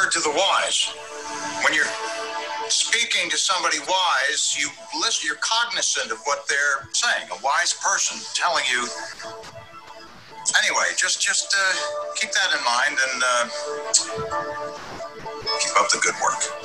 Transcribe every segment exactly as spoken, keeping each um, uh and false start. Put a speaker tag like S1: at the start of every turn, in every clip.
S1: word to the wise. When you're speaking to somebody wise, you listen, you're cognizant of what they're saying. A wise person telling you. Anyway, just just uh, keep that in mind and uh, keep up the good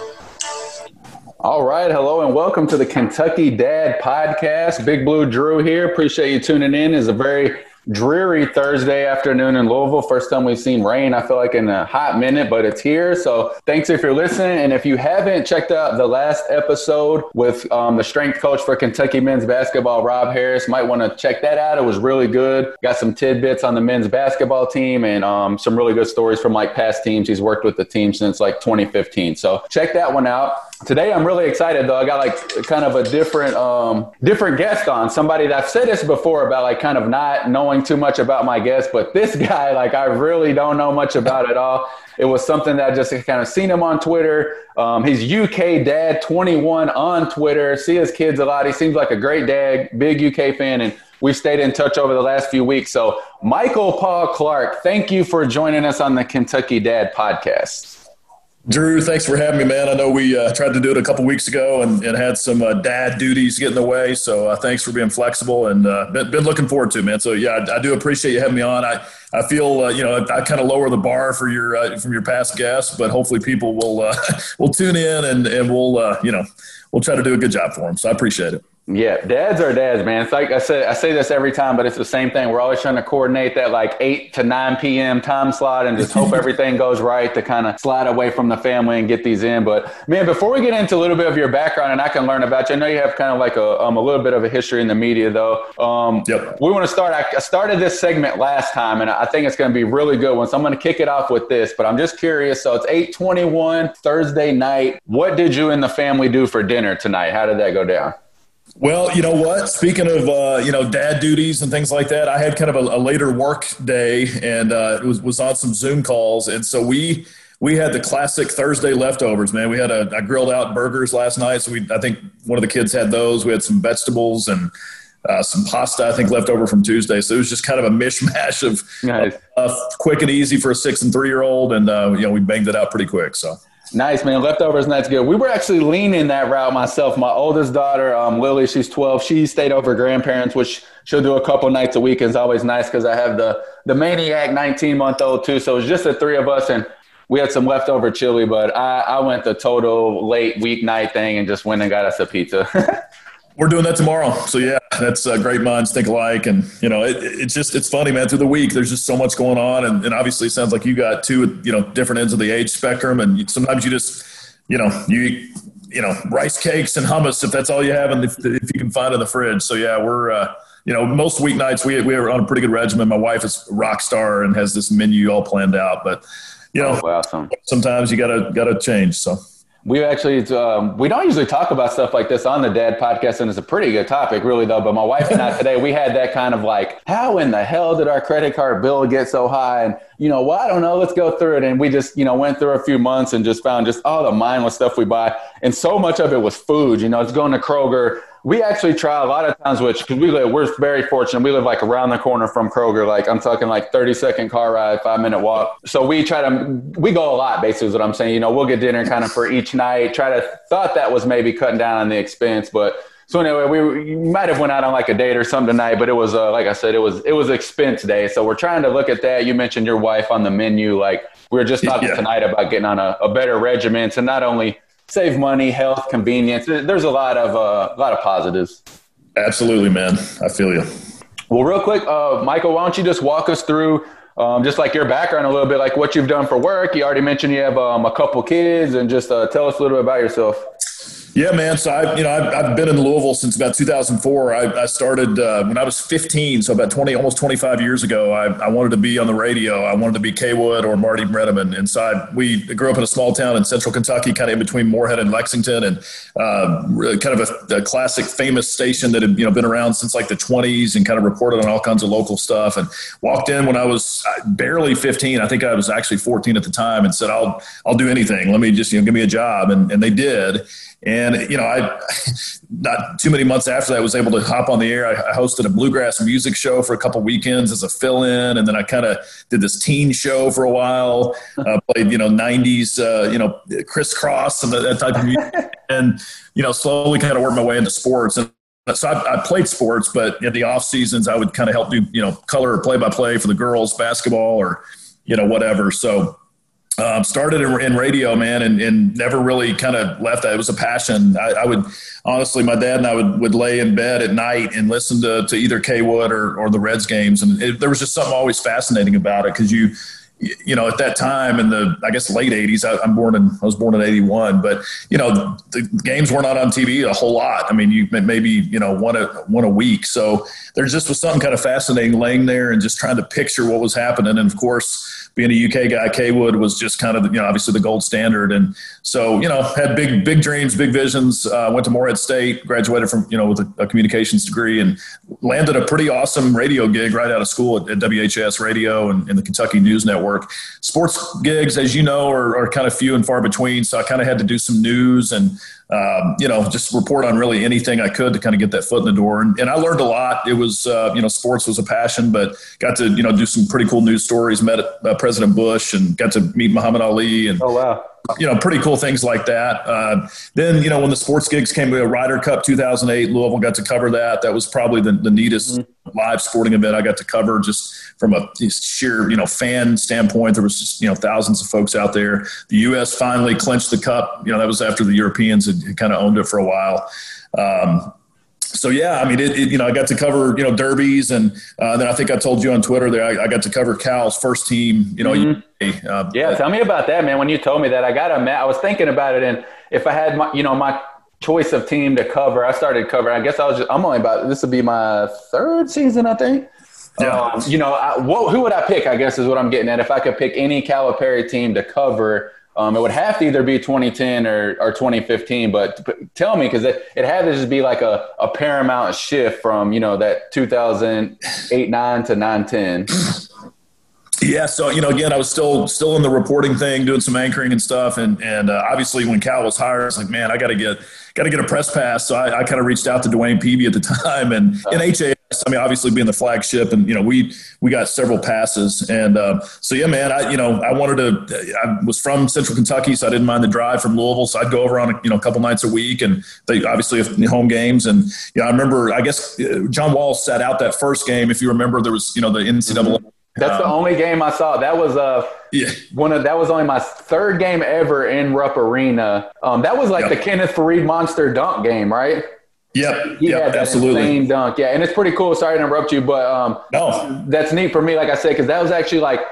S1: work.
S2: All right. Hello and welcome to the Kentucky Dad Podcast. Big Blue Drew here. Appreciate you tuning in. It's a very dreary Thursday afternoon in Louisville. First time we've seen rain, I feel like, in a hot minute, but it's here. So thanks if you're listening. And if you haven't checked out the last episode with um, the strength coach for Kentucky men's basketball, Rob Harris, might want to check that out. It was really good. Got some tidbits on the men's basketball team and um, some really good stories from like past teams. He's worked with the team since like twenty fifteen. So check that one out. Today, I'm really excited, though. I got like kind of a different um, different guest on, somebody that I've said this before about like kind of not knowing too much about my guest. But this guy, like I really don't know much about at all. It was something that I just kind of seen him on Twitter. Um, he's U K Dad twenty-one on Twitter. See his kids a lot. He seems like a great dad, big U K fan. And we've stayed in touch over the last few weeks. So Michael Paul Clark, thank you for joining us on the Kentucky Dad Podcast.
S3: Drew, thanks for having me, man. I know we uh, tried to do it a couple weeks ago and, and had some uh, dad duties get in the way. So uh, thanks for being flexible and uh, been, been looking forward to it, man. So, yeah, I, I do appreciate you having me on. I, I feel, uh, you know, I, I kind of lower the bar for your uh, from your past guests, but hopefully people will uh, will tune in and, and we'll, uh, you know, we'll try to do a good job for them. So I appreciate it.
S2: Yeah, dads are dads, man. It's like I say, I say this every time, but it's the same thing. We're always trying to coordinate that like eight to nine p.m. time slot and just hope everything goes right to kind of slide away from the family and get these in. But, man, before we get into a little bit of your background and I can learn about you, I know you have kind of like a, um, a little bit of a history in the media, though. Um, yep. We want to start. I started this segment last time, and I think it's going to be really good one. So I'm going to kick it off with this, but I'm just curious. So it's eight twenty-one Thursday night. What did you and the family do for dinner tonight? How did that go down?
S3: Well, you know what? Speaking of, uh, you know, dad duties and things like that, I had kind of a, a later work day and uh, was, was on some Zoom calls. And so we we had the classic Thursday leftovers, man. We had a, a grilled out burgers last night. So we I think one of the kids had those. We had some vegetables and uh, some pasta, I think, left over from Tuesday. So it was just kind of a mishmash of
S2: nice.
S3: uh, quick and easy for a six and three-year-old. And, uh, you know, we banged it out pretty quick, so.
S2: Nice, man. Leftovers, and that's good. We were actually leaning that route myself. My oldest daughter, um, Lily, she's twelve. She stayed over grandparents, which she'll do a couple nights a week. It's always nice because I have the the maniac nineteen-month-old too. So it was just the three of us, and we had some leftover chili. But I, I went the total late weeknight thing and just went and got us a pizza.
S3: We're doing that tomorrow. So, yeah, that's uh, great minds think alike. And, you know, it, it's just it's funny, man. Through the week, there's just so much going on. And, and obviously it sounds like you got two, you know, different ends of the age spectrum. And you, sometimes you just, you know, you eat, you know, rice cakes and hummus if that's all you have and if, if you can find in the fridge. So, yeah, we're, uh, you know, most weeknights we, we are on a pretty good regimen. My wife is a rock star and has this menu all planned out. But, you know,
S2: oh, awesome.
S3: Sometimes you got to got to change. So.
S2: We actually, um, we don't usually talk about stuff like this on the Dad Podcast, and it's a pretty good topic, really, though. But my wife and I today, we had that kind of like, how in the hell did our credit card bill get so high? And, you know, well, I don't know. Let's go through it. And we just, you know, went through a few months and just found just all the mindless stuff we buy. And so much of it was food. You know, it's going to Kroger. We actually try a lot of times, which because we live, we're very fortunate. We live like around the corner from Kroger. Like I'm talking like thirty second car ride, five minute walk. So we try to, we go a lot basically is what I'm saying. You know, we'll get dinner kind of for each night. Try to, thought that was maybe cutting down on the expense. But so anyway, we, we might have went out on like a date or something tonight, but it was, uh, like I said, it was, it was expense day. So we're trying to look at that. You mentioned your wife on the menu. Like we were just talking yeah. tonight about getting on a, a better regimen to not only save money, health, convenience. There's a lot of uh, a lot of positives.
S3: Absolutely, man. I feel you.
S2: Well, real quick, uh, Michael, why don't you just walk us through um, just like your background a little bit, like what you've done for work. You already mentioned you have um, a couple kids, and just uh, tell us a little bit about yourself.
S3: Yeah, man. So I, you know, I've, I've been in Louisville since about two thousand four. I, I started uh, when I was fifteen, so about twenty, almost twenty-five years ago. I, I wanted to be on the radio. I wanted to be K Wood or Marty Brenneman. And so I, we grew up in a small town in central Kentucky, kind of in between Moorhead and Lexington, and uh, really kind of a, a classic, famous station that had you know been around since like the twenties and kind of reported on all kinds of local stuff. And walked in when I was barely fifteen. I think I was actually fourteen at the time, and said, "I'll I'll do anything. Let me just you know give me a job." And and they did. And, you know, I not too many months after that, I was able to hop on the air. I, I hosted a bluegrass music show for a couple weekends as a fill-in. And then I kind of did this teen show for a while, uh, played, you know, nineties, uh, you know, crisscross and that, that type of music. And, you know, slowly kind of worked my way into sports. And so I, I played sports, but in the off seasons, I would kind of help do, you know, color or play by play for the girls basketball or, you know, whatever. So um, started in, in radio, man, and, and never really kind of left that. It was a passion. I, I would honestly, my dad and I would, would lay in bed at night and listen to, to either K Wood or, or the Reds games. And it, there was just something always fascinating about it. Cause you, you know, at that time in the, I guess, late eighties, I, I'm born in, I was born in eighty-one, but, you know, the, the games were not on T V a whole lot. I mean, you maybe, you know, one a, one a week. So there just was something kind of fascinating laying there and just trying to picture what was happening. And of course, being a U K guy, K Wood was just kind of, you know, obviously the gold standard. And so, you know, had big, big dreams, big visions, uh, went to Morehead State, graduated from, you know, with a, a communications degree and landed a pretty awesome radio gig right out of school at, at W H S Radio and, and the Kentucky News Network. Sports gigs, as you know, are, are kind of few and far between. So I kind of had to do some news and, um, you know, just report on really anything I could to kind of get that foot in the door. And, and I learned a lot. It was, uh, you know, sports was a passion, but got to, you know, do some pretty cool news stories, met uh, President Bush and got to meet Muhammad Ali and,
S2: oh, wow.
S3: you know, pretty cool things like that. Uh, then, you know, when the sports gigs came to Ryder Cup two thousand eight, Louisville got to cover that. That was probably the, the neatest mm-hmm. live sporting event I got to cover just from a sheer, you know, fan standpoint. There was just, you know, thousands of folks out there. The U S finally clinched the cup. You know, that was after the Europeans had, had kind of owned it for a while. Um, So, yeah, I mean, it, it, you know, I got to cover, you know, derbies. And uh, then I think I told you on Twitter there, I, I got to cover Cal's first team, you know.
S2: Mm-hmm. Uh, yeah, tell me about that, man. When you told me that, I got to admit, I was thinking about it. And if I had, my, you know, my choice of team to cover, I started covering. I guess I was just, I'm only about, this would be my third season, I think. Yeah. Um, you know, I, what, who would I pick, I guess is what I'm getting at. If I could pick any Calipari team to cover, Um, it would have to either be twenty ten or, or twenty fifteen, but t- tell me, because it, it had to just be like a, a paramount shift from, you know, that two thousand eight nine to nine ten.
S3: Yeah. So, you know, again, I was still still in the reporting thing, doing some anchoring and stuff. And and uh, obviously when Cal was hired, I was like, man, I got to get got to get a press pass. So I, I kind of reached out to Dwayne Peavy at the time and uh, in H A S, I mean, obviously being the flagship and, you know, we, we got several passes. And uh, so, yeah, man, I, you know, I wanted to, I was from Central Kentucky, so I didn't mind the drive from Louisville. So I'd go over on, a, you know, a couple nights a week and they obviously have home games. And, you know, I remember, I guess John Wall sat out that first game. If you remember, there was, you know, the N C double A.
S2: That's the only game I saw. That was uh, yeah. one of that was only my third game ever in Rupp Arena. Um, that was like yep. the Kenneth Faried monster dunk game, right?
S3: Yep.
S2: He
S3: yep,
S2: had that
S3: absolutely.
S2: insane dunk. Yeah, and it's pretty cool. Sorry to interrupt you, but um,
S3: no,
S2: that's neat for me. Like I said, because that was actually like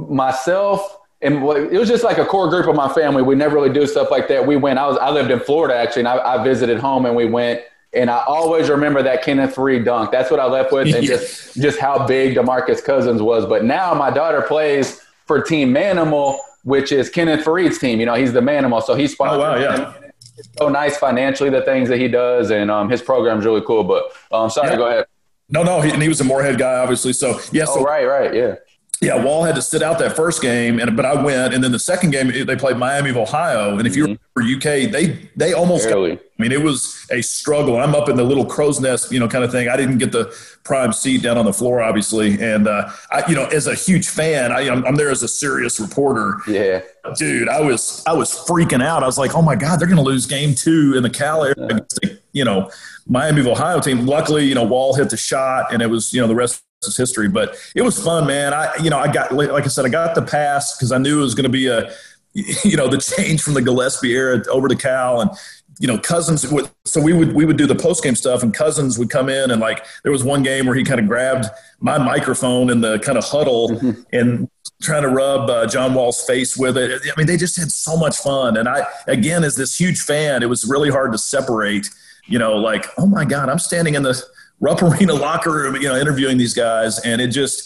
S2: myself and it was just like a core group of my family. We never really do stuff like that. We went. I was I lived in Florida actually, and I, I visited home, and we went. And I always remember that Kenneth Faried dunk. That's what I left with, and yeah. just just how big DeMarcus Cousins was. But now my daughter plays for Team Manimal, which is Kenneth Faried's team. You know, he's the Manimal, so he's sponsored.
S3: Oh, wow, yeah.
S2: It's so nice financially, the things that he does, and um, his program's really cool. But um, sorry,
S3: yeah.
S2: go ahead.
S3: No, no, he, and he was a Morehead guy, obviously. So, yeah. So,
S2: oh, right, right, yeah.
S3: Yeah, Wall had to sit out that first game, and but I went, and then the second game they played Miami of Ohio, and if you mm-hmm. remember U K, they they almost got, I mean, it was a struggle. I'm up in the little crow's nest, you know, kind of thing. I didn't get the prime seat down on the floor, obviously, and uh, I, you know, as a huge fan, I, I'm, I'm there as a serious reporter.
S2: Yeah,
S3: dude, I was I was freaking out. I was like, oh my God, they're going to lose game two in the Cal area against the, you know, Miami of Ohio team. Luckily, you know, Wall hit the shot, and it was, you know, the rest is history, but it was fun, man. I, you know, I got, like I said, I got the pass because I knew it was going to be a, you know, the change from the Gillespie era over to Cal, and you know, Cousins would. So we would we would do the post game stuff, and Cousins would come in, and like there was one game where he kind of grabbed my microphone in the kind of huddle mm-hmm. and trying to rub uh, John Wall's face with it. I mean, they just had so much fun, and I again, as this huge fan, it was really hard to separate. You know, like, oh my God, I'm standing in the Rupp Arena locker room, you know, interviewing these guys. And it just,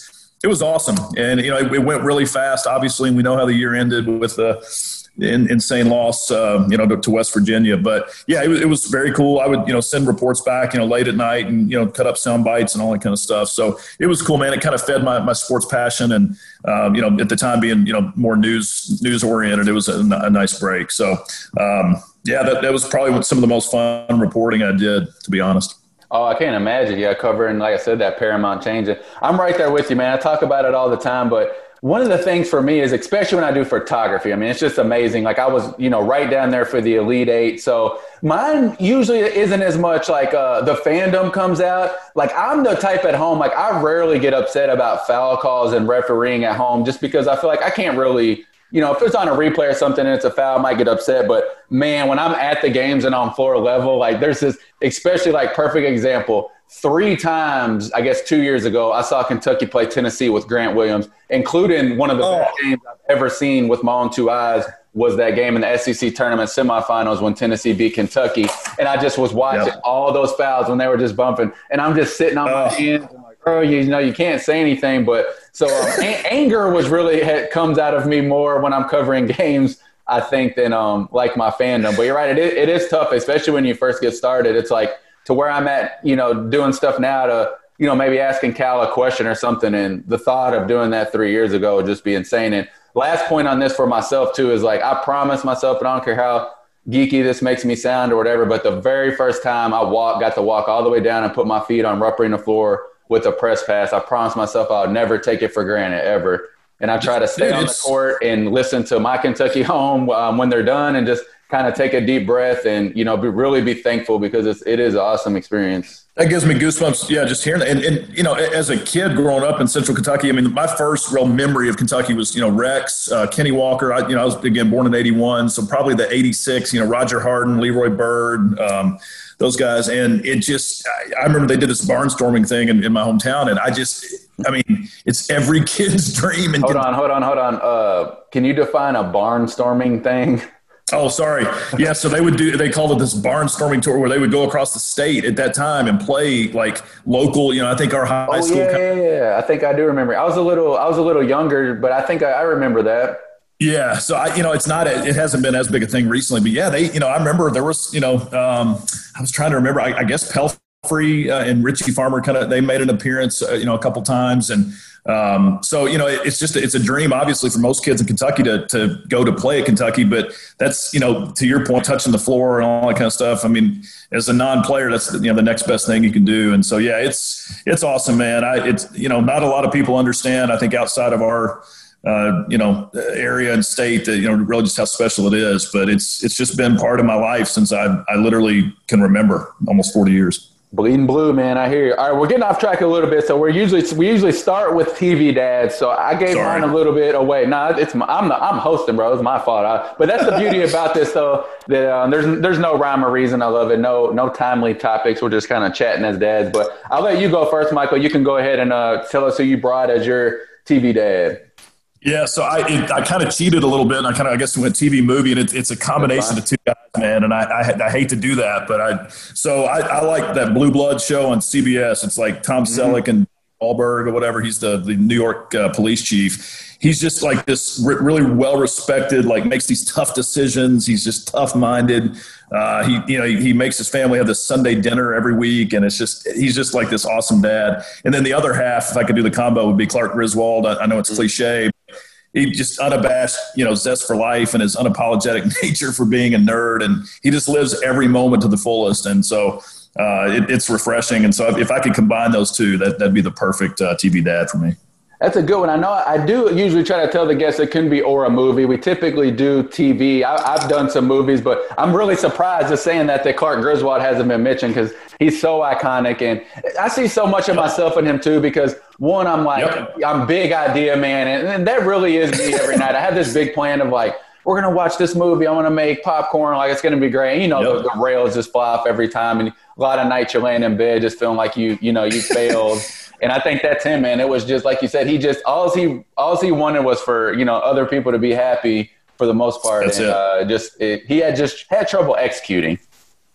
S3: It was awesome. And, you know, it, it went really fast, obviously, and we know how the year ended with the in, insane loss, uh, you know, to, to West Virginia. But, yeah, it, it was very cool. I would, you know, send reports back, you know, late at night and, you know, cut up sound bites and all that kind of stuff. So it was cool, man. It kind of fed my, my sports passion. And, um, you know, at the time being, you know, more news news oriented, it was a, a nice break. So, um, yeah, that, that was probably some of the most fun reporting I did, to be honest.
S2: Oh, I can't imagine. Yeah, covering, like I said, that Paramount change. I'm right there with you, man. I talk about it all the time, but one of the things for me is, especially when I do photography, I mean, it's just amazing. Like I was, you know, right down there for the Elite Eight. So mine usually isn't as much like uh, the fandom comes out. Like I'm the type at home, like I rarely get upset about foul calls and refereeing at home just because I feel like I can't really, you know, if it's on a replay or something and it's a foul, I might get upset. But, man, when I'm at the games and on floor level, like there's this – especially like perfect example. Three times, I guess two years ago, I saw Kentucky play Tennessee with Grant Williams, including one of the oh. best games I've ever seen with my own two eyes was that game in the S E C tournament semifinals when Tennessee beat Kentucky. And I just was watching yep. all those fouls when they were just bumping. And I'm just sitting on oh. my hands. Oh, you know, you can't say anything, but so um, a- anger was really – comes out of me more when I'm covering games, I think, than um, like my fandom. But you're right, it is, it is tough, especially when you first get started. It's like to where I'm at, you know, doing stuff now to, you know, maybe asking Cal a question or something, and the thought of doing that three years ago would just be insane. And last point on this for myself too is like I promise myself, and I don't care how geeky this makes me sound or whatever, but the very first time I walk, got to walk all the way down and put my feet on rough the floor with a press pass, I promised myself I'll never take it for granted ever. And I try to stay on the court and listen to My Kentucky Home um, when they're done and just kind of take a deep breath and, you know, be, really be thankful because it's, it is an awesome experience.
S3: That gives me goosebumps. Yeah, just hearing that. And, and, you know, as a kid growing up in Central Kentucky, I mean, my first real memory of Kentucky was, you know, Rex, uh, Kenny Walker. I, you know, I was, again, born in eighty-one. So probably the eighty-six, you know, Roger Harden, Leroy Bird, um, those guys. And it just, I, I remember they did this barnstorming thing in, in my hometown. And I just, I mean, it's every kid's dream. And
S2: hold on, hold on, hold on. Uh, can you define a barnstorming thing?
S3: Oh, sorry. Yeah, so they would do – they called it this barnstorming tour where they would go across the state at that time and play, like, local – you know, I think our high
S2: oh,
S3: school –
S2: yeah, yeah, yeah. I think I do remember. I was a little I was a little younger, but I think I, I remember that.
S3: Yeah, so, I, you know, it's not – it hasn't been as big a thing recently. But, yeah, they – you know, I remember there was – you know, um, I was trying to remember. I, I guess Pelfrey uh, and Richie Farmer kind of – they made an appearance, uh, you know, a couple times. And – Um, so, you know, it, it's just, it's a dream, obviously, for most kids in Kentucky to, to go to play at Kentucky, but that's, you know, to your point, touching the floor and all that kind of stuff. I mean, as a non-player, that's, you know, the next best thing you can do. And so, yeah, it's, it's awesome, man. I, it's, you know, not a lot of people understand, I think, outside of our, uh, you know, area and state that, you know, really just how special it is, but it's, it's just been part of my life since I, I literally can remember, almost forty years.
S2: Bleeding blue, man. I hear you. All right, we're getting off track a little bit. So we're usually we usually start with T V dads. So I gave Sorry. mine a little bit away. No, it's my, I'm the, I'm hosting, bro. It's my fault. I, but that's the beauty about this, though. That um, there's there's no rhyme or reason. I love it. No no timely topics. We're just kind of chatting as dads. But I'll let you go first, Michael. You can go ahead and uh, tell us who you brought as your T V dad.
S3: Yeah, so I it, I kind of cheated a little bit, and I kind of I guess went T V movie, and it, it's a combination of two guys, man. And I, I I hate to do that, but I so I, I like that Blue Blood show on C B S. It's like Tom mm-hmm. Selleck and Wahlberg or whatever. He's the the New York uh, police chief. He's just like this re- really well respected, like makes these tough decisions. He's just tough minded. Uh, he you know he, he makes his family have this Sunday dinner every week, and it's just he's just like this awesome dad. And then the other half, if I could do the combo, would be Clark Griswold. I, I know it's mm-hmm. cliche. He just unabashed, you know, zest for life and his unapologetic nature for being a nerd. And he just lives every moment to the fullest. And so uh, it, it's refreshing. And so if, if I could combine those two, that, that'd be the perfect uh, T V dad for me.
S2: That's a good one. I know I do usually try to tell the guests it can be or a movie. We typically do T V. I, I've done some movies, but I'm really surprised just saying that that Clark Griswold hasn't been mentioned because he's so iconic. And I see so much of myself in him too because, one, I'm like, yep. I'm big idea man. And, and that really is me every night. I have this big plan of like, we're going to watch this movie. I want to make popcorn. Like, it's going to be great. And, you know, yep. the, the rails just fly off every time. And a lot of nights you're laying in bed just feeling like you, you know, you failed. And I think that's him, man. It was just like you said. He just all he all he wanted was for you know other people to be happy for the most part.
S3: That's
S2: and,
S3: it.
S2: Uh, just it, he had just had trouble executing.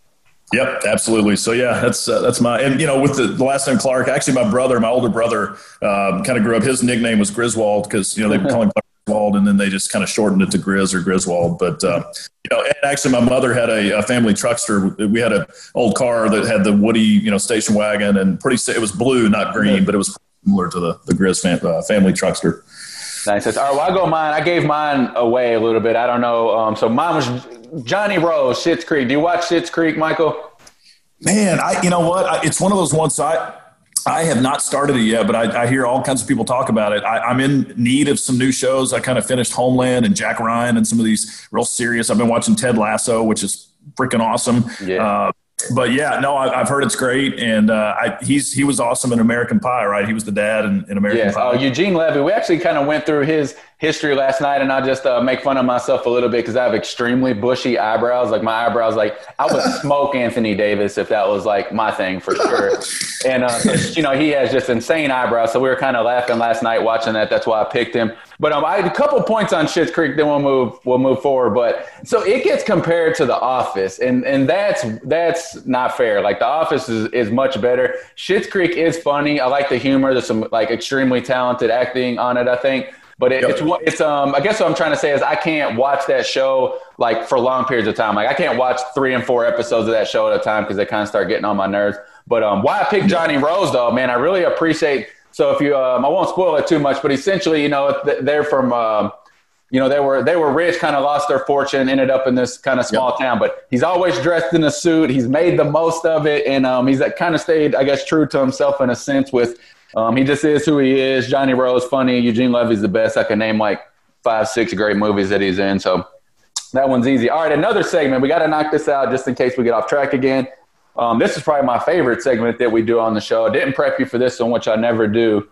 S3: Yep, absolutely. So yeah, that's uh, that's my, and you know, with the, the last name Clark, actually my brother, my older brother, um, kind of grew up. His nickname was Griswold because you know they call him Griswold, and then they just kind of shortened it to Grizz or Griswold. But uh, you know, and actually my mother had a, a family truckster. We had an old car that had the Woody, you know, station wagon, and pretty it was blue, not green, but it was similar to the the Grizz fam, uh, family truckster.
S2: Nice. All right, well, I go mine. I gave mine away a little bit. I don't know. Um, so mine was Johnny Rose, Schitt's Creek. Do you watch Schitt's Creek, Michael?
S3: Man, I you know what? I, it's one of those ones. I I have not started it yet, but I, I hear all kinds of people talk about it. I, I'm in need of some new shows. I kind of finished Homeland and Jack Ryan and some of these real serious. I've been watching Ted Lasso, which is freaking awesome.
S2: Yeah. Uh,
S3: But yeah, no, I, I've heard it's great, and uh, I, he's he was awesome in American Pie, right? He was the dad in, in American
S2: yeah.
S3: Pie.
S2: Oh, Eugene Levy. We actually kind of went through his history last night, and I just uh, make fun of myself a little bit because I have extremely bushy eyebrows. Like my eyebrows, like I would smoke Anthony Davis if that was like my thing for sure. And uh, so, you know, he has just insane eyebrows, so we were kind of laughing last night watching that. That's why I picked him. But um, I had a couple points on Schitt's Creek. Then we'll move we'll move forward. But so it gets compared to The Office, and and that's that's not fair. Like The Office is, is much better. Schitt's Creek is funny. I like the humor. There's some like extremely talented acting on it, I think. But it, yep. it's it's um I guess what I'm trying to say is I can't watch that show like for long periods of time. Like I can't watch three and four episodes of that show at a time because they kind of start getting on my nerves. But um, why I picked Johnny Rose though, man, I really appreciate. So if you, um, I won't spoil it too much, but essentially, you know, they're from, um, you know, they were they were rich, kind of lost their fortune, ended up in this kind of small yep. town. But he's always dressed in a suit. He's made the most of it, and um, he's kind of stayed, I guess, true to himself in a sense. With um, he just is who he is. Johnny Rose, funny. Eugene Levy's the best. I can name like five, six great movies that he's in. So that one's easy. All right, another segment. We got to knock this out just in case we get off track again. Um, this is probably my favorite segment that we do on the show. I didn't prep you for this one, which I never do.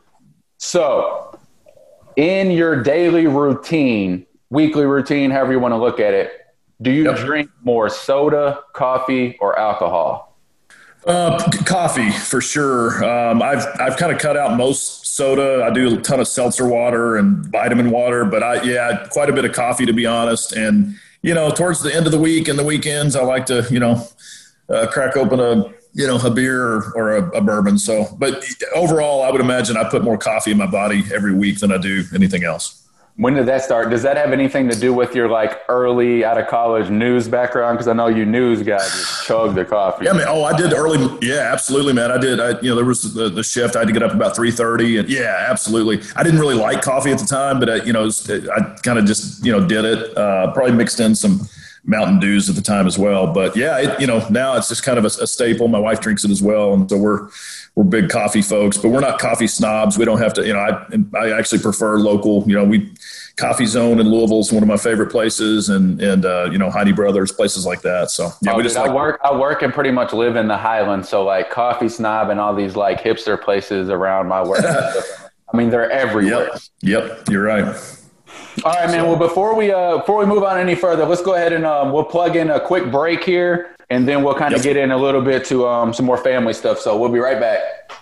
S2: So in your daily routine, weekly routine, however you want to look at it, do you yep. drink more soda, coffee, or alcohol?
S3: Uh, coffee for sure. Um, I've, I've kind of cut out most soda. I do a ton of seltzer water and vitamin water, but I, yeah, quite a bit of coffee to be honest. And, you know, towards the end of the week and the weekends, I like to, you know, Uh, crack open a, you know, a beer or, or a, a bourbon. So, but overall, I would imagine I put more coffee in my body every week than I do anything else.
S2: When did that start? Does that have anything to do with your like early out of college news background? Because I know you news guys just chug their coffee.
S3: Yeah, man. Oh, I did early. Yeah, absolutely, man. I did. I, you know, there was the, the shift. I had to get up about three thirty, and yeah, absolutely. I didn't really like coffee at the time, but I, you know, was, I kind of just you know did it. Uh, probably mixed in some Mountain Dews at the time as well. But yeah, it, you know, now it's just kind of a, a staple. My wife drinks it as well. And so we're, we're big coffee folks, but we're not coffee snobs. We don't have to, you know, I, I actually prefer local, you know, we Coffee Zone in Louisville is one of my favorite places, and, and, uh, you know, Heidi Brothers, places like that. So yeah,
S2: oh,
S3: we just
S2: dude,
S3: like,
S2: I work, I work and pretty much live in the Highlands. So like Coffee Snob and all these like hipster places around my work. I mean, they're everywhere.
S3: Yep. Yep. You're right.
S2: All right, man. Well, before we uh, before we move on any further, let's go ahead and um, we'll plug in a quick break here, and then we'll kind of yep. get in a little bit to um, some more family stuff. So we'll be right back.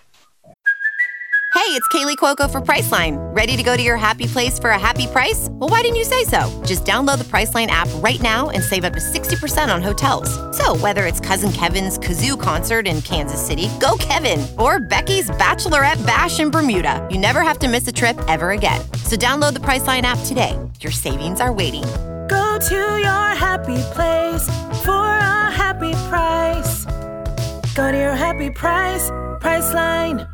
S4: Hey, it's Kaylee Cuoco for Priceline. Ready to go to your happy place for a happy price? Well, why didn't you say so? Just download the Priceline app right now and save up to sixty percent on hotels. So whether it's Cousin Kevin's Kazoo Concert in Kansas City, go Kevin, or Becky's Bachelorette Bash in Bermuda, you never have to miss a trip ever again. So download the Priceline app today. Your savings are waiting.
S5: Go to your happy place for a happy price. Go to your happy price, Priceline.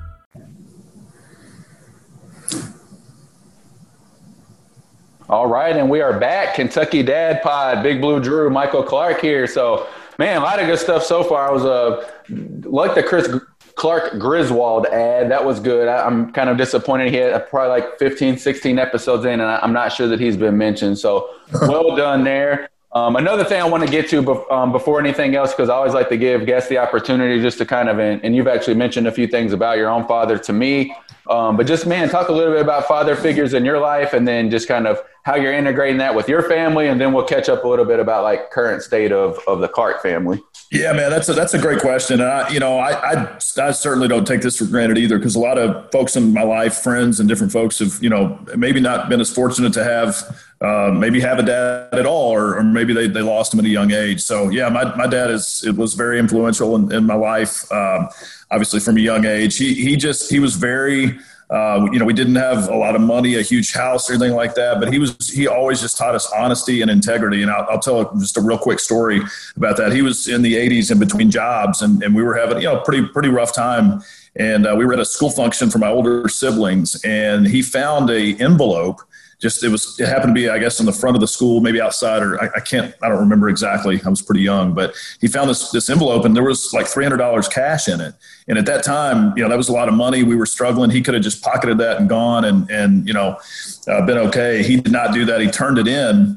S2: All right, and we are back. Kentucky Dad Pod, Big Blue Drew, Michael Clark here. So, man, a lot of good stuff so far. I was uh, like the Chris Clark Griswold ad. That was good. I, I'm kind of disappointed he had probably like fifteen, sixteen episodes in, and I, I'm not sure that he's been mentioned. So, well done there. Um, another thing I want to get to be- um, before anything else, because I always like to give guests the opportunity just to kind of, and, and you've actually mentioned a few things about your own father to me. Um, but just, man, talk a little bit about father figures in your life, and then just kind of how you're integrating that with your family. And then we'll catch up a little bit about like current state of, of the Clark family.
S3: Yeah, man, that's a, that's a great question. And I, you know, I, I, I certainly don't take this for granted either, because a lot of folks in my life, friends and different folks have, you know, maybe not been as fortunate to have uh, maybe have a dad at all, or, or maybe they, they lost him at a young age. So yeah, my, my dad is, it was very influential in, in my life. Um, obviously from a young age, he, he just, he was very, uh, you know, we didn't have a lot of money, a huge house or anything like that, but he was, he always just taught us honesty and integrity. And I'll, I'll tell just a real quick story about that. He was in the eighties in between jobs, and, and we were having, you know, pretty, pretty rough time. And uh, we were at a school function for my older siblings, and he found a envelope. Just, it was, it happened to be, I guess, in the front of the school, maybe outside, or I, I can't, I don't remember exactly. I was pretty young, but he found this, this envelope, and there was like three hundred dollars cash in it. And at that time, you know, that was a lot of money. We were struggling. He could have just pocketed that and gone and, and, you know, uh, been okay. He did not do that. He turned it in.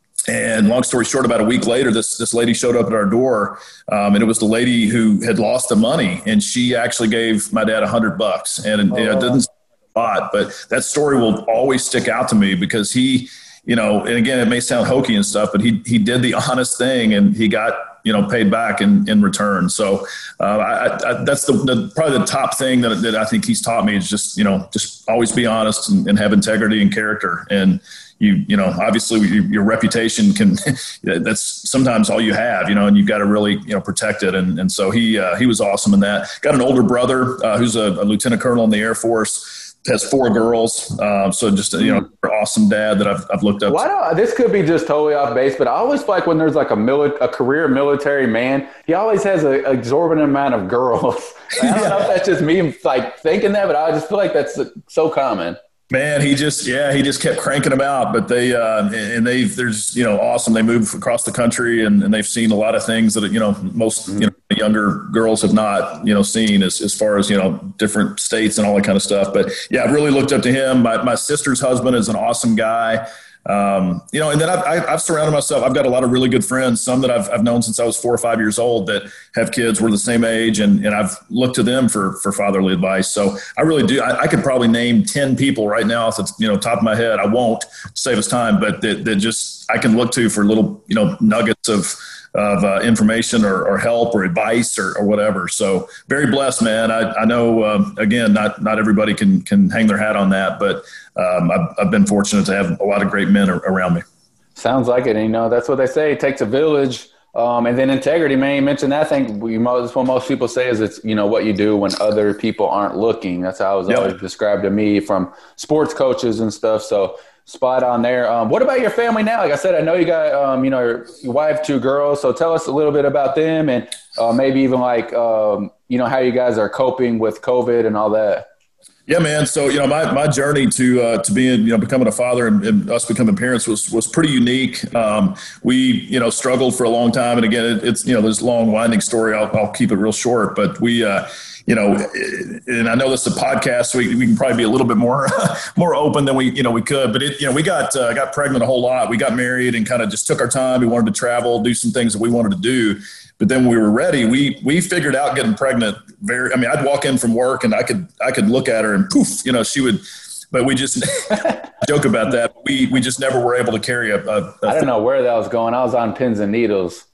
S3: And long story short, about a week later, this, this lady showed up at our door, um, and it was the lady who had lost the money. And she actually gave my dad a hundred bucks. And oh. you know, it didn't a lot, but that story will always stick out to me because he, you know, and again, it may sound hokey and stuff, but he, he did the honest thing, and he got, you know, paid back in, in return. So uh, I, I, that's the, the probably the top thing that, that I think he's taught me is just, you know, just always be honest and, and have integrity and character. And you, you know, obviously your, your reputation can, that's sometimes all you have, you know, and you've got to really, you know, protect it. And, and so he, uh, he was awesome in that. Got an older brother uh, who's a, a lieutenant colonel in the Air Force. Has four girls. Um, so just, you know, awesome dad that I've, I've looked up
S2: Why
S3: to.
S2: do, this could be just totally off base, but I always feel like when there's like a mili- a career military man, he always has an exorbitant amount of girls. I don't yeah. know if that's just me like thinking that, but I just feel like that's so common.
S3: Man, he just, yeah, he just kept cranking them out, but they, uh, and they've, there's, you know, awesome. They move across the country, and, and they've seen a lot of things that, you know, most, you know, younger girls have not, you know, seen as, as far as, you know, different states and all that kind of stuff. But yeah, I've really looked up to him. My, my sister's husband is an awesome guy. Um, you know, and then I've, I've surrounded myself. I've got a lot of really good friends, some that I've, I've known since I was four or five years old that have kids. We're the same age, and, and I've looked to them for, for fatherly advice. So I really do. I, I could probably name ten people right now off the, you know, top of my head. I won't save us time, but that, that just, I can look to for little, you know, nuggets of, of uh, information or, or help or advice or, or whatever. So very blessed, man. I, I know, um, again, not, not everybody can, can hang their hat on that, but um, I've, I've been fortunate to have a lot of great men ar- around me.
S2: Sounds like it. And, you know, that's what they say. It takes a village. Um, and then integrity, man, you mentioned that. I think we, that's what most people say is it's, you know, what you do when other people aren't looking. That's how it was yep. always described to me from sports coaches and stuff. So spot on there. Um, what about your family now? Like I said, I know you got, um, you know, your, your wife, two girls. So tell us a little bit about them, and uh, maybe even like, um, you know, how you guys are coping with COVID and all that.
S3: Yeah, man. So, you know, my, my journey to, uh, to being, you know, becoming a father and, and us becoming parents was, was pretty unique. Um, we, you know, struggled for a long time. And again, it, it's, you know, this long winding story. I'll, I'll keep it real short, but we, uh, you know, and I know this is a podcast, so we, we can probably be a little bit more, more open than we, you know, we could, but it, you know, we got, uh, got pregnant a whole lot. We got married and kind of just took our time. We wanted to travel, do some things that we wanted to do. But then when we were ready, we, we figured out getting pregnant very, I mean, I'd walk in from work and I could, I could look at her and poof, you know, she would, but we just joke about that. We, we just never were able to carry a, a, a
S2: I don't know where that was going. I was on pins and needles.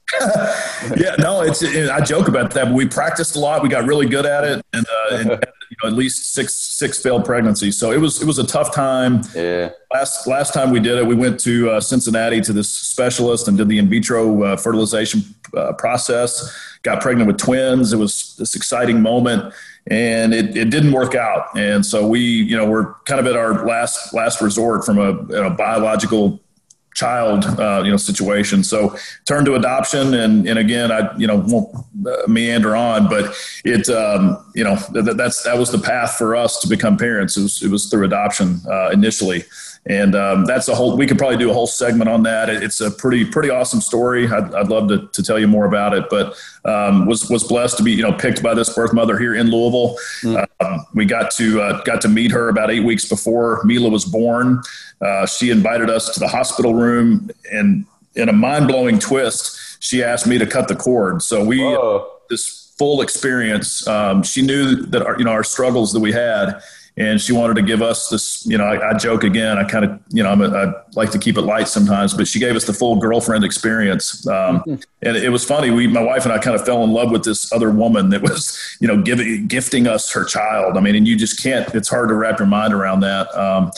S3: yeah, no, it's, it, I joke about that, but we practiced a lot. We got really good at it, and, uh, and you know, at least six, six failed pregnancies. So it was, it was a tough time.
S2: Yeah.
S3: Last, last time we did it, we went to uh, Cincinnati to this specialist and did the in vitro uh, fertilization uh, process, got pregnant with twins. It was this exciting moment, and it, it didn't work out. And so we, you know, we're kind of at our last, last resort from a, you know, biological child, uh, you know, situation. So turned to adoption. And, and again, I, you know, won't uh, meander on, but it, um, you know, th- that's, that was the path for us to become parents. It was, it was through adoption uh, initially. And um, that's a whole, we could probably do a whole segment on that. It's a pretty, pretty awesome story. I'd, I'd love to, to tell you more about it, but um, was, was blessed to be, you know, picked by this birth mother here in Louisville. Mm. Um, we got to, uh, got to meet her about eight weeks before Mila was born. Uh, she invited us to the hospital room, and in a mind blowing twist, she asked me to cut the cord. So we, uh, this full experience, um, she knew that our, you know, our struggles that we had, and she wanted to give us this, you know, I, I joke again, I kind of, you know, I'm a, I like to keep it light sometimes, but she gave us the full girlfriend experience. Um, mm-hmm. And it was funny. We, my wife and I kind of fell in love with this other woman that was, you know, giving, gifting us her child. I mean, and you just can't, it's hard to wrap your mind around that. Um,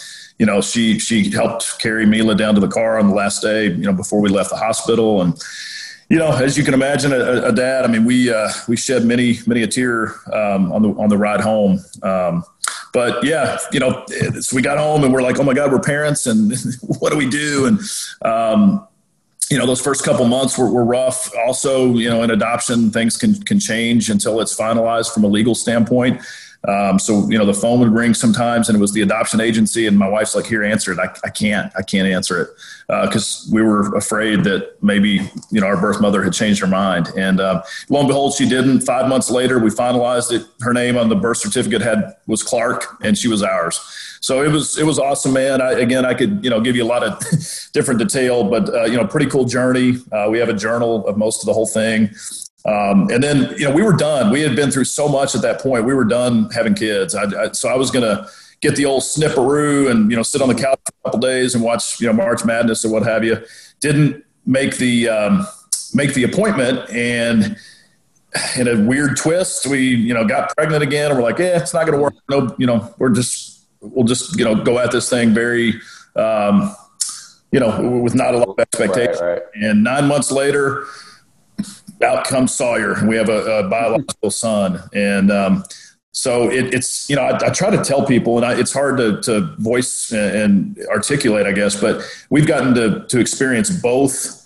S3: you know, she, she helped carry Mila down to the car on the last day, you know, before we left the hospital. And, you know, as you can imagine, a, a dad, I mean, we, uh, we shed many, many a tear, um, on the, on the ride home. Um, but yeah, you know, so we got home and we're like, oh my God, we're parents and what do we do? And, um, you know, those first couple months were, were rough. Also, you know, in adoption, things can, can change until it's finalized from a legal standpoint. Um, so, you know, the phone would ring sometimes and it was the adoption agency and my wife's like, here, answer it. I, I can't, I can't answer it. Uh, cause we were afraid that maybe, you know, our birth mother had changed her mind. And, uh, lo and behold, she didn't. Five months later, we finalized it. Her name on the birth certificate had, was Clark, and she was ours. So it was, it was awesome, man. I, again, I could, you know, give you a lot of different detail, but, uh, you know, pretty cool journey. Uh, we have a journal of most of the whole thing. Um, and then, you know, we were done. We had been through so much at that point. We were done having kids. I, I, so I was going to get the old snipperoo and, you know, sit on the couch for a couple days and watch, you know, March Madness or what have you. Didn't make the, um, make the appointment. And in a weird twist, we, you know, got pregnant again and we're like, yeah, it's not going to work. No, you know, we're just, we'll just, you know, go at this thing very, um, you know, with not a lot of expectation. Right, right. And nine months later, out comes Sawyer, and we have a, a biological son. And um, so it, it's, you know, I, I try to tell people, and I, it's hard to, to voice and, and articulate, I guess, but we've gotten to, to experience both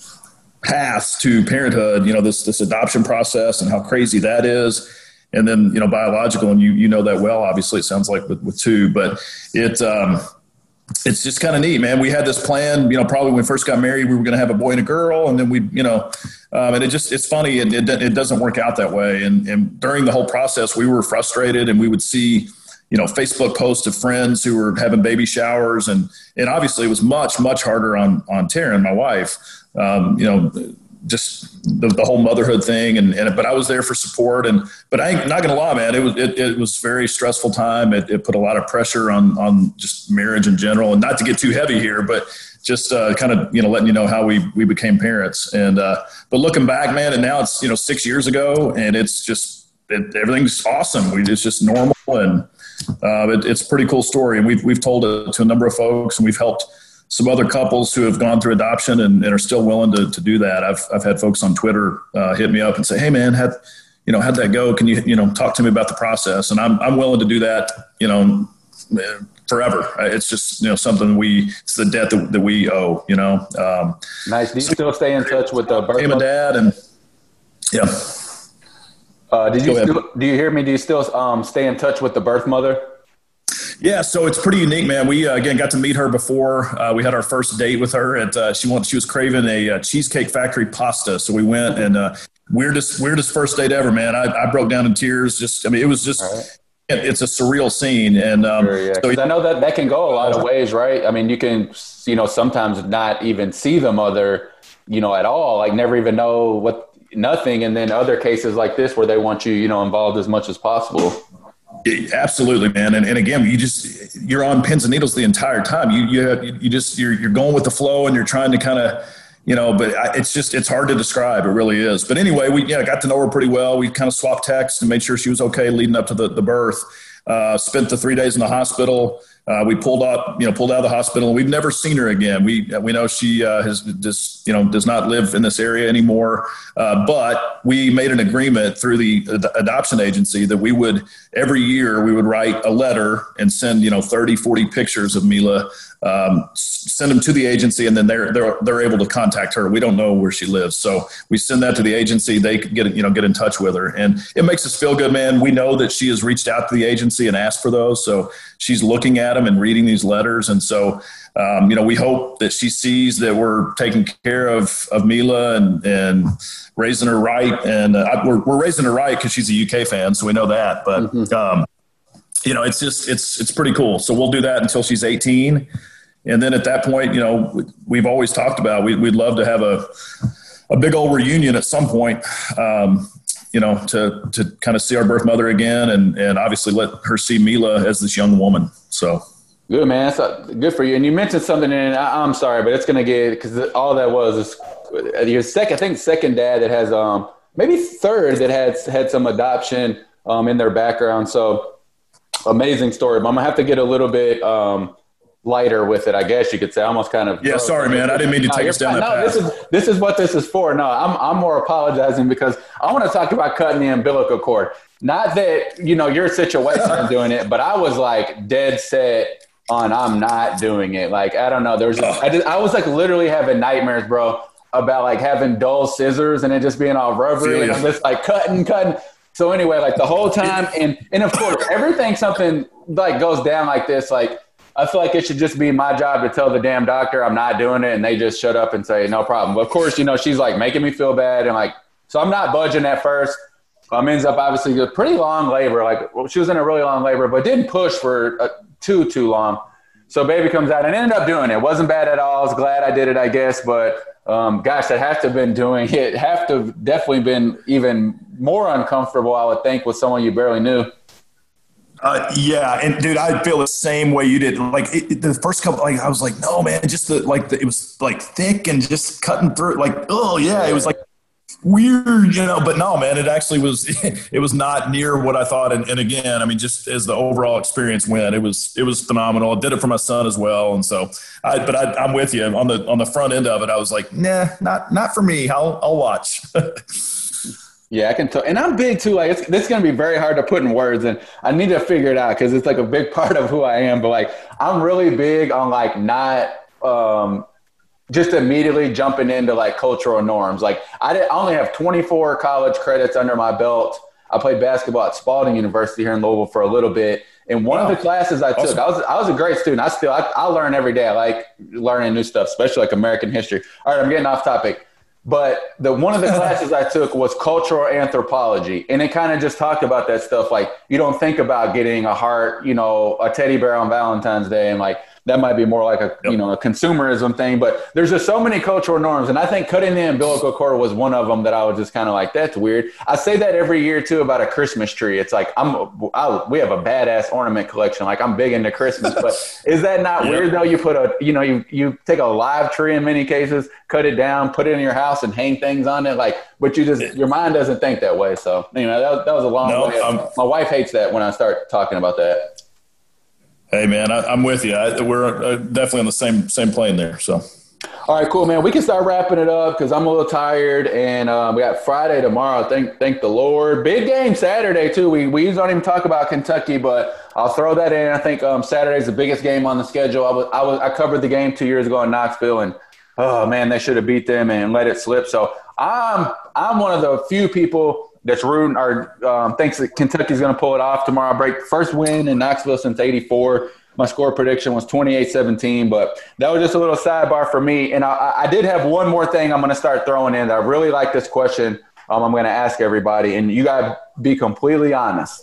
S3: paths to parenthood, you know, this, this adoption process and how crazy that is. And then, you know, biological, and you, you know that well, obviously it sounds like with, with two, but it, um, it's just kind of neat, man. We had this plan, you know, probably when we first got married, we were going to have a boy and a girl. And then we, you know, um, and it just, it's funny. And it, it doesn't work out that way. And, and during the whole process, we were frustrated and we would see, you know, Facebook posts of friends who were having baby showers. And, and obviously it was much, much harder on, on Taryn, my wife, um, you know, just the, the whole motherhood thing. And, and, but I was there for support. And, but I ain't not going to lie, man, it was, it, it was a very stressful time. It, it put a lot of pressure on, on just marriage in general, and not to get too heavy here, but just uh, kind of, you know, letting you know how we, we became parents. And, uh, but looking back, man, and now it's, you know, six years ago and it's just, it, everything's awesome. We, it's just normal. And uh, it, it's a pretty cool story. And we've, we've told it to a number of folks, and we've helped some other couples who have gone through adoption and, and are still willing to, to do that. I've, I've had folks on Twitter uh, hit me up and say, hey man, had, you know, how'd that go? Can you, you know, talk to me about the process? And I'm, I'm willing to do that, you know, forever. It's just, you know, something we, it's the debt that, that we owe, you know? Um,
S2: nice. Do you still stay in touch with the birth
S3: mother? I'm a dad and yeah.
S2: Uh, did you still, do you hear me? Do you still um, stay in touch with the birth mother?
S3: Yeah, so it's pretty unique, man. We, uh, again, got to meet her before. Uh, we had our first date with her. At, uh, she, wanted, she was craving a, a Cheesecake Factory pasta. So we went, and uh, weirdest weirdest first date ever, man. I, I broke down in tears. Just, I mean, it was just, right. it, it's a surreal scene. And um,
S2: sure, yeah. so I know that that can go a lot of ways, right? I mean, you can, you know, sometimes not even see the mother, you know, at all, like never even know what, nothing. And then other cases like this where they want you, you know, involved as much as possible.
S3: Yeah, absolutely, man. And, and again, you just, you're on pins and needles the entire time. You, you, have, you just, you're, you're going with the flow and you're trying to kind of, you know, but I, it's just, it's hard to describe. It really is. But anyway, we yeah, got to know her pretty well. We kind of swapped texts and made sure she was okay leading up to the, the birth. Uh, spent the three days in the hospital. Uh, we pulled up, you know, pulled out of the hospital, and we've never seen her again. We we know she uh, has just, you know, does not live in this area anymore. Uh, but we made an agreement through the ad- adoption agency that we would every year we would write a letter and send, you know, thirty, forty pictures of Mila, um, send them to the agency, and then they're they're they're able to contact her. We don't know where she lives, so we send that to the agency. They can get you know get in touch with her, and it makes us feel good, man. We know that she has reached out to the agency and asked for those, so she's looking at them and reading these letters. And so, um, you know, we hope that she sees that we're taking care of, of Mila and, and raising her right. And uh, we're, we're raising her right because she's a U K fan, so we know that. But, mm-hmm. um, you know, it's just, it's, it's pretty cool. So we'll do that until she's eighteen. And then at that point, you know, we've always talked about, we, we'd love to have a, a big old reunion at some point, um, you know, to, to kind of see our birth mother again and, and obviously let her see Mila as this young woman. So
S2: good, man. That's good for you. And you mentioned something, and I, I'm sorry, but it's going to get, because all that was is your second, I think second dad that has, um, maybe third that has had some adoption um, in their background. So amazing story. But I'm going to have to get a little bit, um, lighter with it, I guess you could say. Almost kind of.
S3: Yeah, sorry, man. I didn't mean to
S2: no,
S3: take us down that
S2: no,
S3: path.
S2: This is, this is what this is for. No, I'm, I'm more apologizing because I want to talk about cutting the umbilical cord. Not that, you know, your situation is doing it, but I was like dead set on I'm not doing it. Like, I don't know. There was just, I, just, I was like literally having nightmares, bro, about like having dull scissors and it just being all rubbery and I'm just like cutting, cutting. So anyway, like the whole time, and and of course, everything something like goes down like this, like I feel like it should just be my job to tell the damn doctor I'm not doing it, and they just shut up and say no problem. But of course, you know, she's like making me feel bad, and like so I'm not budging at first. Um, ends up obviously a pretty long labor, like well, she was in a really long labor, but didn't push for uh, too too long. So baby comes out and ended up doing it. Wasn't bad at all. I was glad I did it, I guess, but. Um, gosh, I have to have been doing it. Have to have definitely been even more uncomfortable, I would think, with someone you barely knew.
S3: Uh, yeah, and dude, I feel the same way you did. Like it, it, the first couple, like I was like, no, man, just the like the, it was like thick and just cutting through. Like, oh yeah, it was like weird, you know. But no, man, it actually was. It was not near what I thought. And, and again, I mean, just as the overall experience went, it was it was phenomenal. I did it for my son as well, and so. I, but I, I'm with you on the on the front end of it. I was like, nah, not not for me. I'll I'll watch.
S2: Yeah, I can tell. And I'm big too. Like, it's, this is going to be very hard to put in words, and I need to figure it out because it's like a big part of who I am. But like, I'm really big on like not um, just immediately jumping into like cultural norms. Like, I, did, I only have twenty-four college credits under my belt. I played basketball at Spalding University here in Louisville for a little bit. And one wow. of the classes I took, awesome. I was I was a great student. I still I, I learn every day. I like learning new stuff, especially like American history. All right, I'm getting off topic. But the one of the classes I took was cultural anthropology, and it kind of just talked about that stuff. Like, you don't think about getting a heart, you know, a teddy bear on Valentine's Day, and like that might be more like a yep. you know a consumerism thing. But there's just so many cultural norms, and I think cutting the umbilical cord was one of them that I was just kind of like, that's weird. I say that every year too about a Christmas tree. It's like I'm I, we have a badass ornament collection. Like, I'm big into Christmas, but is that not yep. weird though? You put a you know you you take a live tree in many cases, cut it down, put it in your house, and hang things on it. Like, but you just your mind doesn't think that way. So you know that, that was a long
S3: no,
S2: way.
S3: Um,
S2: My wife hates that when I start talking about that.
S3: Hey man, I, I'm with you. I, we're uh, definitely on the same same plane there. So,
S2: all right, cool, man. We can start wrapping it up because I'm a little tired, and um, we got Friday tomorrow. Thank thank the Lord. Big game Saturday too. We we usually don't even talk about Kentucky, but I'll throw that in. I think um, Saturday's the biggest game on the schedule. I was I was I covered the game two years ago in Knoxville, and oh man, they should have beat them and let it slip. So I'm I'm one of the few people that's rooting or um, thinks that Kentucky's going to pull it off tomorrow. Break first win in Knoxville since eighty-four. My score prediction was twenty-eight seventeen, but that was just a little sidebar for me. And I, I did have one more thing I'm going to start throwing in. I really like this question. Um, I'm going to ask everybody, and you got to be completely honest.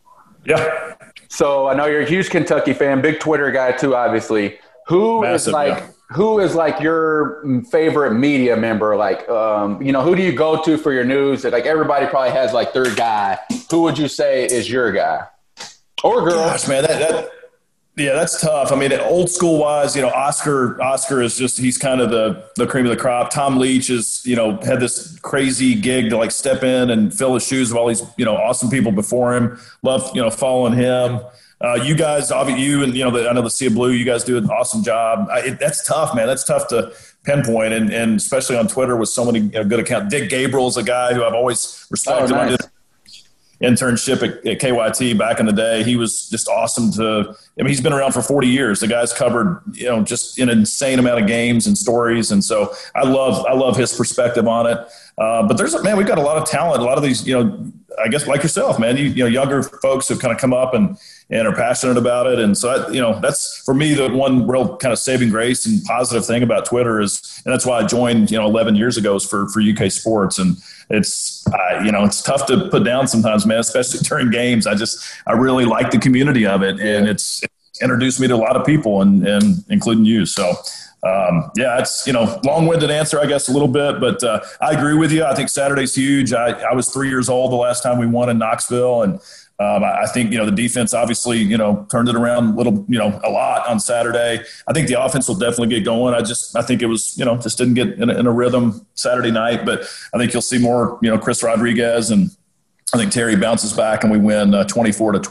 S3: Yeah.
S2: So I know you're a huge Kentucky fan, big Twitter guy too, obviously. Who Massive, is like yeah. who is like your favorite media member? Like, um, you know, who do you go to for your news? Like, everybody probably has like their guy. Who would you say is your guy or girl?
S3: Gosh, man, that, that yeah, that's tough. I mean, old school wise, you know, Oscar Oscar is just he's kind of the the cream of the crop. Tom Leach is, you know, had this crazy gig to like step in and fill his shoes of all these, you know, awesome people before him. Love, you know, following him. Uh, you guys, obviously, you and, you know, the, I know the Sea of Blue, you guys do an awesome job. I, it, that's tough, man. That's tough to pinpoint, and, and especially on Twitter with so many you know, good accounts. Dick Gabriel is a guy who I've always respected.
S2: Oh, nice.
S3: I did internship at, at K Y T back in the day. He was just awesome to – I mean, he's been around for forty years. The guy's covered, you know, just an insane amount of games and stories, and so I love I love his perspective on it. Uh, but there's – man, we've got a lot of talent. A lot of these, you know, I guess like yourself, man, you, you know, younger folks have kind of come up and – and are passionate about it. And so, I, you know, that's for me, the one real kind of saving grace and positive thing about Twitter is, and that's why I joined, you know, eleven years ago is for, for U K sports. And it's, uh, you know, it's tough to put down sometimes, man, especially during games. I just, I really like the community of it. And it's, it's introduced me to a lot of people and, and including you. So, um, yeah, it's, you know, long-winded answer, I guess a little bit, but uh, I agree with you. I think Saturday's huge. I, I was three years old the last time we won in Knoxville, and Um, I think, you know, the defense obviously, you know, turned it around a little, you know, a lot on Saturday. I think the offense will definitely get going. I just, I think it was, you know, just didn't get in a, in a rhythm Saturday night, but I think you'll see more, you know, Chris Rodriguez, and I think Terry bounces back and we win uh, twenty-four to twenty.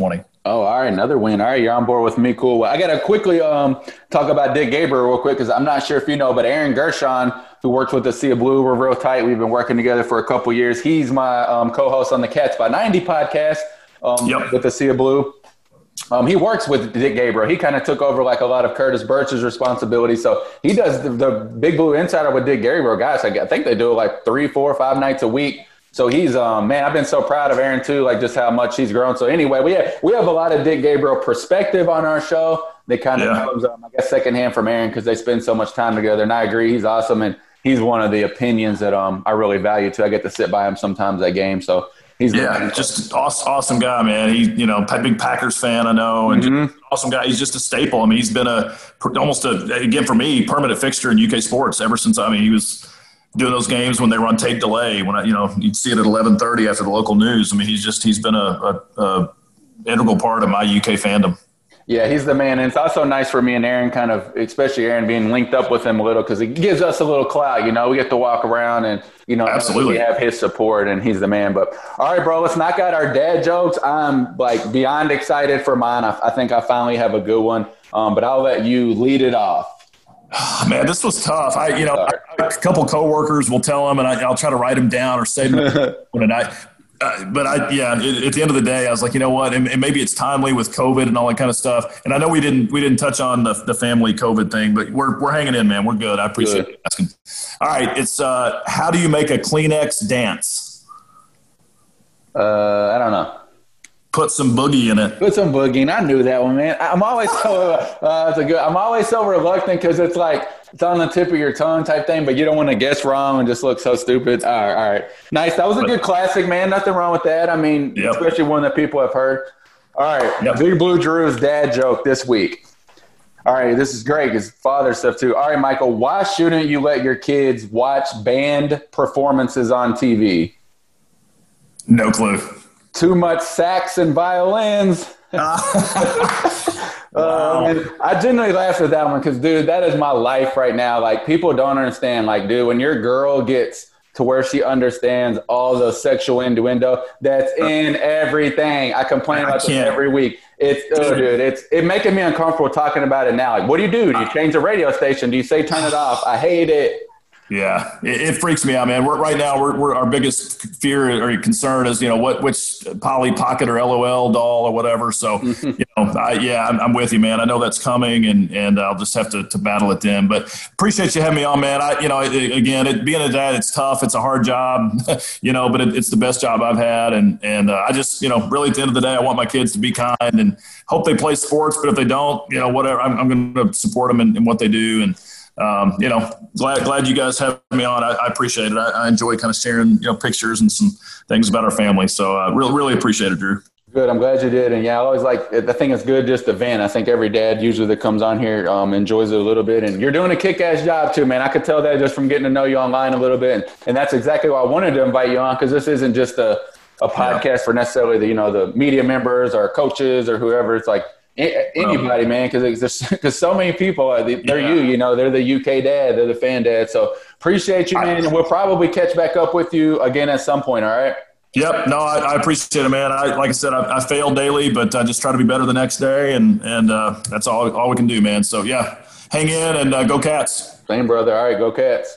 S2: Oh, all right. Another win. All right. You're on board with me. Cool. Well, I got to quickly um, talk about Dick Gabriel real quick because I'm not sure if you know, but Aaron Gershon, who works with the Sea of Blue, we're real tight. We've been working together for a couple years. He's my um, co-host on the Cats by ninety podcast um, yep. with the Sea of Blue. Um, he works with Dick Gabriel. He kind of took over like a lot of Curtis Birch's responsibility. So he does the, the Big Blue Insider with Dick Gabriel. Guys, I think they do it like three, four, five nights a week. So he's, um, man, I've been so proud of Aaron too, like just how much he's grown. So anyway, we have, we have a lot of Dick Gabriel perspective on our show. That kind of yeah. comes, um, I guess, secondhand from Aaron because they spend so much time together. And I agree, he's awesome. And he's one of the opinions that um I really value too. I get to sit by him sometimes at games. So he's
S3: yeah, just awesome, awesome guy, man. He, you know, big Packers fan, I know, and mm-hmm. just awesome guy. He's just a staple. I mean, he's been a almost a again for me permanent fixture in U K sports ever since. I mean, he was doing those games when they were on tape delay. When I, you know, you'd see it at eleven thirty after the local news. I mean, he's just he's been a, a, a integral part of my U K fandom.
S2: Yeah, he's the man. And it's also nice for me and Aaron kind of, especially Aaron being linked up with him a little because it gives us a little clout. You know, we get to walk around and, you know,
S3: absolutely
S2: we have his support and he's the man. But all right, bro, let's knock out our dad jokes. I'm like beyond excited for mine. I, I think I finally have a good one, um, but I'll let you lead it off.
S3: Oh, man, this was tough. I, you know, I, a couple coworkers will tell them and I, I'll try to write them down or say them tonight. Uh, but I, yeah, it, at the end of the day, I was like, you know what, and, and maybe it's timely with COVID and all that kind of stuff. And I know we didn't, we didn't touch on the, the family COVID thing, but we're, we're hanging in, man. We're good. I appreciate you asking. All right. It's, uh, how do you make a Kleenex dance?
S2: Uh, I don't know.
S3: Put some boogie in it.
S2: Put some boogie in. I knew that one, man. I'm always so, uh, that's a good, I'm always so reluctant because it's like, it's on the tip of your tongue type thing, but you don't want to guess wrong and just look so stupid. All right, all right. Nice. That was a good classic, man. Nothing wrong with that. I mean, yep. especially one that people have heard. All right. Yep. Big Blue Drew's dad joke this week. All right, this is great. It's father stuff too. All right, Michael, why shouldn't you let your kids watch band performances on T V?
S3: No clue.
S2: Too much sax and violins. Wow. Um, I genuinely laughed at that one because, dude, that is my life right now. Like, people don't understand. Like, dude, when your girl gets to where she understands all the sexual innuendo that's in everything. I complain about I this every week. It's, oh, dude, it's it making me uncomfortable talking about it now. Like, what do you do? Do you change the radio station? Do you say turn it off? I hate it.
S3: Yeah, it, it freaks me out, man. We're right now. We're, we're our biggest fear or concern is, you know, what which Polly Pocket or L O L doll or whatever. So, you know, I, yeah, I'm, I'm with you, man. I know that's coming, and and I'll just have to, to battle it then. But appreciate you having me on, man. I, you know, it, again, it, being a dad, it's tough. It's a hard job, you know, but it, it's the best job I've had, and and uh, I just, you know, really at the end of the day, I want my kids to be kind and hope they play sports. But if they don't, you know, whatever, I'm, I'm going to support them in, in what they do. And Um, you know, glad glad you guys have me on. I, I appreciate it. I, I enjoy kind of sharing, you know, pictures and some things about our family. So I uh, really, really appreciate it, Drew.
S2: Good. I'm glad you did. And yeah, I always like, I think it's good just to vent. I think every dad usually that comes on here um, enjoys it a little bit. And you're doing a kick-ass job too, man. I could tell that just from getting to know you online a little bit. And, and that's exactly why I wanted to invite you on, because this isn't just a, a podcast yeah. for necessarily the, you know, the media members or coaches or whoever. It's like, anybody, man, because because so many people are they're yeah. you, you know, they're the U K dad, they're the fan dad. So appreciate you, man, and we'll probably catch back up with you again at some point. All right.
S3: Yep. No, I, I appreciate it, man. I like I said, I, I fail daily, but I just try to be better the next day, and and uh, that's all all we can do, man. So yeah, hang in and uh, go Cats.
S2: Same, brother. All right, go Cats.